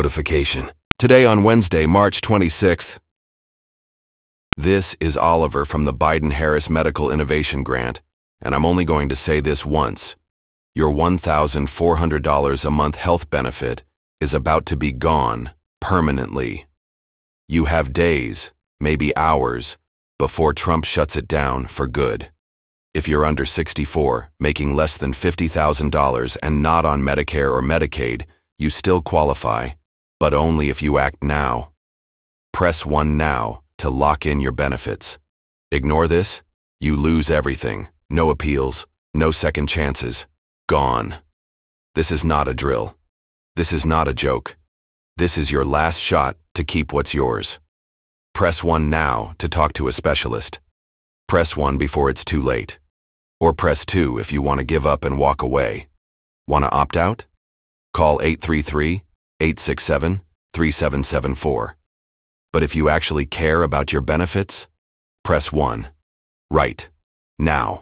Notification. Today on Wednesday, March 26th. This is Oliver from the Biden-Harris Medical Innovation Grant, and I'm only going to say this once. Your $1,400 a month health benefit is about to be gone permanently. You have days, maybe hours, before Trump shuts it down for good. If you're under 64, making less than $50,000 and not on Medicare or Medicaid, you still qualify, but only if you act now. Press 1 now to lock in your benefits. Ignore this, you lose everything. No appeals, no second chances. Gone. This is not a drill. This is not a joke. This is your last shot to keep what's yours. Press 1 now to talk to a specialist. Press 1 before it's too late. Or press 2 if you want to give up and walk away. Want to opt out? Call 833-867-3774. But if you actually care about your benefits, press 1. Right. Now.